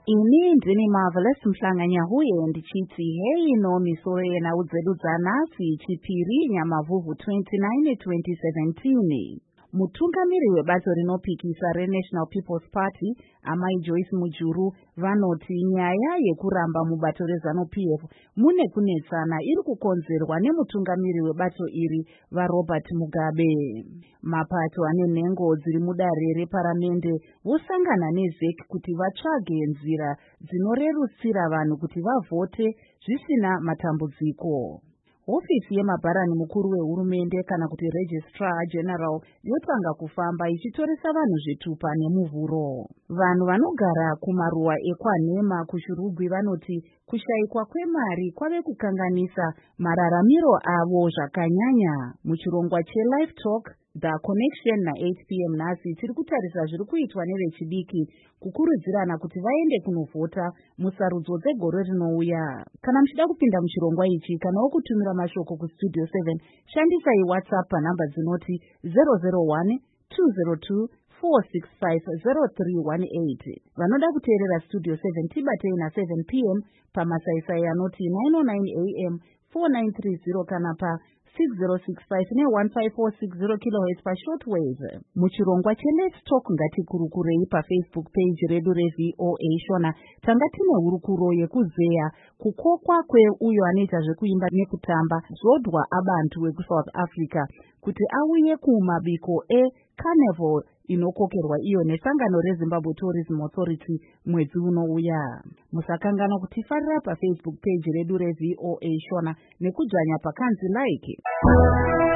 Ini ndini Marvelous Mhlanganya huye ndichiti hei no misoro yena udzeduza nasi chipiri Nyamavuvu 29 2017. Mutungamiri webato rinopikisa reNational People's Party Amai Joyce Mujuru vanoti nyaya yekuramba mubato reZANU-PF mune kunetsana iri kukonzerwa nemutungamiri webato iri vaRobert Mugabe. Mapato ane nhengo dziri mudare reparamende vosangana neZEC kuti vatsvage nzira dzinorerutsira vanhu kuti vavhote zvisina matambudziko. Ofisi yemabharani mukuru wehurumende kana kuti Registrar General yotanga kufamba ichitoresa vanhu zvitupa nemuvhuro. Vanhu vanogara kumaruwa ekwaNhema kuShurugwi vanoti kushayikwa kwemari kwave kukanganisa mararamiro avo zvakanyanya. Muchirongwa cheLive Talk The Connection na8 p.m. nhasi tiri kutarisa zviri kuitwa nevechidiki kukurudzirana kuti vaende kunovhota musarudzo dzegore rinouya. Kana muchida kupinda muchirongwa ichi kanawo kutumira mashoko kuStudio 7 shandisai WhatsApp panhamba dzinoti 001 202 4650318. Vanoda kuteerera Studio 7 tibatei na7 p.m. pamasaisai anoti 909 am 4930 kana pa 6065 ne1546 kHz pashortwave. Muchirongwa cheLet's Talk ngatikurukurei paFacebook page redu reVOA Shona. Tanga tine hurukuro yekuzeya kukokwa kweuyo anoita zvekuimba nekutamba Zodwa Abantu wekuSouth Africa kuti auye kumabiko eCarnival inokokerwa iyo nesangano reZimbabwe Tourism Authority mwedzi unouya. Musakangana kutifarira paFacebook page redu reVOA Shona nekudzvanya pakanzi like.